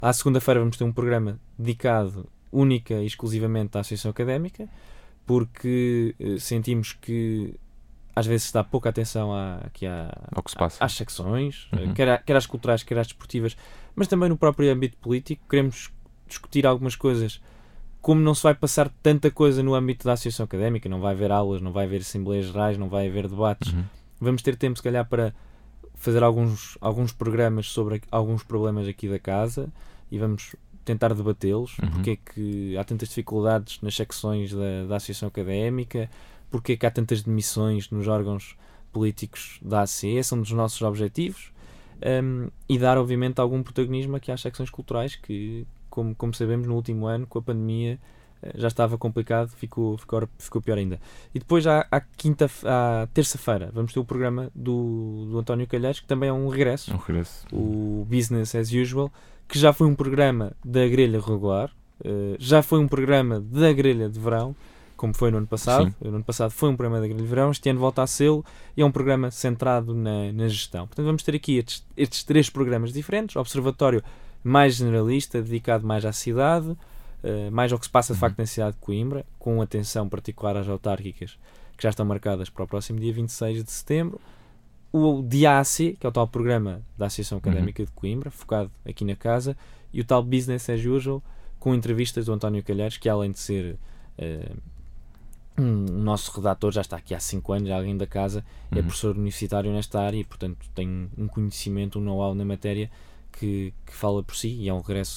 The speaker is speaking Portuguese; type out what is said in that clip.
À segunda-feira vamos ter um programa dedicado única e exclusivamente à Associação Académica, porque sentimos que às vezes se dá pouca atenção Ao que se passa. às secções, quer às culturais, quer às desportivas, mas também no próprio âmbito político. Queremos discutir algumas coisas, como não se vai passar tanta coisa no âmbito da Associação Académica, não vai haver aulas, não vai haver assembleias gerais, não vai haver debates. Vamos ter tempo, se calhar, para fazer alguns programas sobre alguns problemas aqui da casa e vamos tentar debatê-los. Porque é que há tantas dificuldades nas secções da Associação Académica, porque é que há tantas demissões nos órgãos políticos da ACE, esse é um dos nossos objetivos, e dar, obviamente, algum protagonismo aqui às secções culturais que, como sabemos, no último ano, com a pandemia, já estava complicado, ficou pior ainda. E depois, à terça-feira, vamos ter o programa do António Calheiros, que também é um regresso. O Business as Usual, que já foi um programa da grelha regular, já foi um programa da grelha de verão, como foi no ano passado. Sim. No ano passado foi um programa da grelha de verão, este ano volta a ser e é um programa centrado na gestão. Portanto, vamos ter aqui estes 3 programas diferentes. Observatório mais generalista, dedicado mais à cidade, mais ao que se passa de facto na cidade de Coimbra, com atenção particular às autárquicas, que já estão marcadas para o próximo dia 26 de setembro. O DIAC, que é o tal programa da Associação Académica de Coimbra, focado aqui na casa, e o tal Business as Usual, com entrevistas do António Calheiros, que além de ser o nosso redator, já está aqui há 5 anos, alguém da casa, é professor universitário nesta área e, portanto, tem um conhecimento, um know-how na matéria que fala por si, e é um regresso